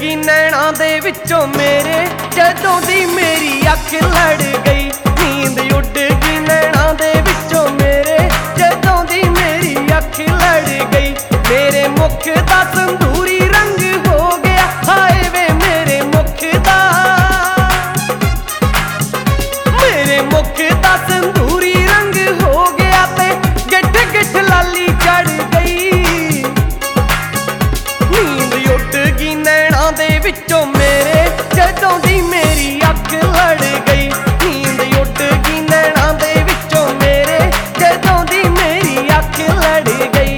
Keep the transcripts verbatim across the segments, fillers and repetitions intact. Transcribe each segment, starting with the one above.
गई नैना दे विचों मेरे जदों दी मेरी अख लड़ गई। नींद उड़ गई नैना दे विचों मेरे जदों दी मेरी अख लड़ गई। मेरे मुख दा संदूरी रंग हो गया, हाय वे मेरे मुख दा, मेरे मुख दा संदूरी रंग हो गया ते गिठ गिठ लाली चढ़ गई। नींद उड़ गई नैना दे विचों मेरे जदों दी मेरी अख लड़ गई। नींद उड़ गई नैना दे विचों मेरे जदों दी मेरी अख लड़ गई।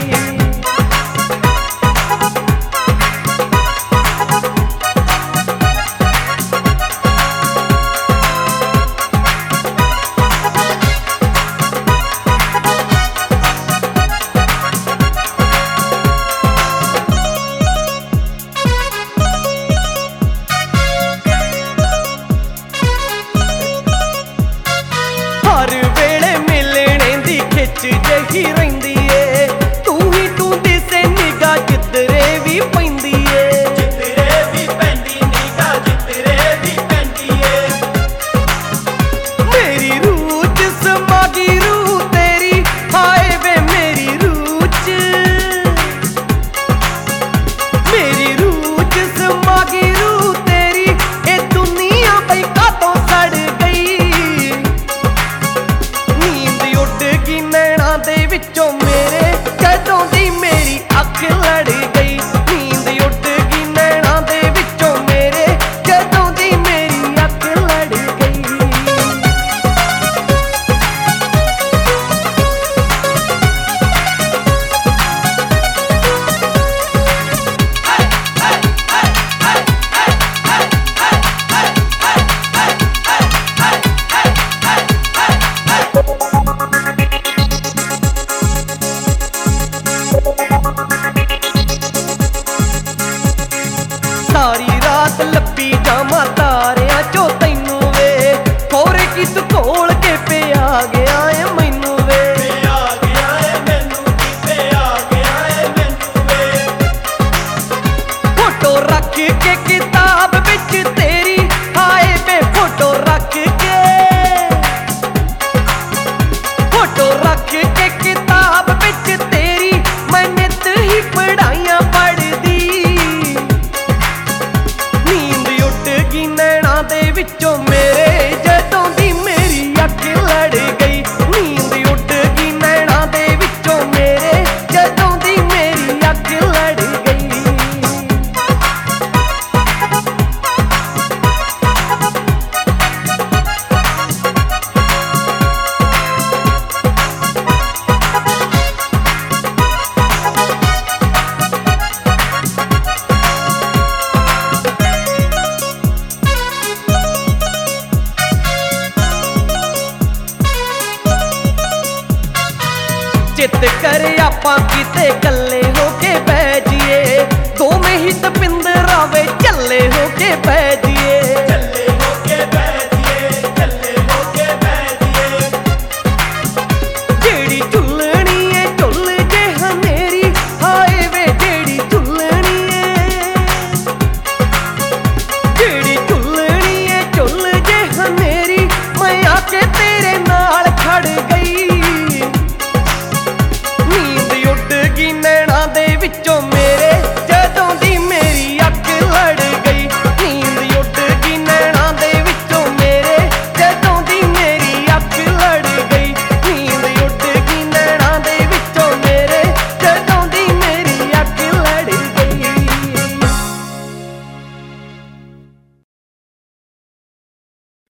हर वेले मिलने दी खिच जही रहिंदी ए, तू ही तू दिसे निगाह जिधरे भी पैंदी ए, जिधरे भी पैंदी निगाह जिधरे भी पैंदी ए। मेरी रूह च समा गई रूह तेरी, हाय वे मेरी रूह च, मेरी रूह च समा गई रूह तेरी। ए दुनिया बई कातों सड़ गई। नैना दे विचों मेरे जदों दी मेरी अख लड़ गई। नींद उड़ गई नैना दे विचों मेरे जदों दी मेरी अख लड़ गई। सारी रात लब्बी जामा तारियां चो तैनू वे, खोरे किस कोल के पे आ गया है मैनू वे। पे आ गया है मैनू दी, पे आ गया है मैनू वे। फोटो रख के किताब विच तेरी, हाय वे फोटो रख के, फोटो रख के किताब विच तेरी मैं नित ही पढ़ाइयां पढ़दी। नैना दे विचों मेरे जदों दी मेरी अख लड़ गई। नींद उड़ गई नैना दे विचों मेरे जदों दी मेरी अख लड़ गई। चित कर आपां किते कल्ले हो के बह जिए, दोवें ही तपिंदरा वे झल्ले हो के बह